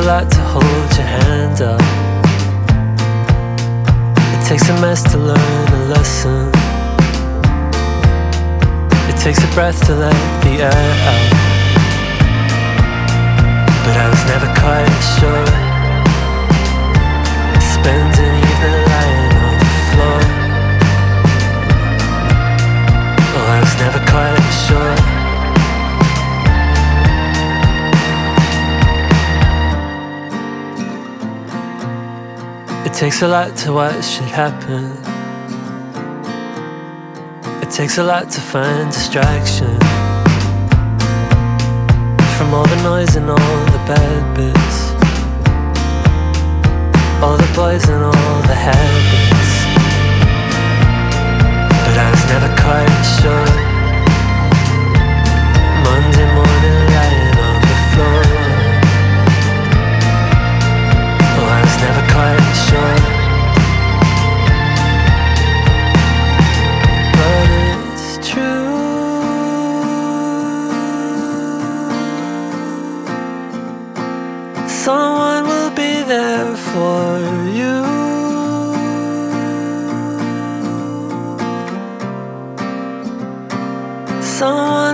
a lot to hold your hand up. It takes a mess to learn a lesson. It takes a breath to let the air out. But I was never quite sure. Spend an evening lying on the floor. Oh, I was never quite sure. It takes a lot to watch it happen. It takes a lot to find distraction from all the noise and all the bad bits, all the boys and all the habits. But I was never quite sure. Monday morning lying on the floor. Oh, I was never quite sure. But it's true. Someone will be there for you. Someone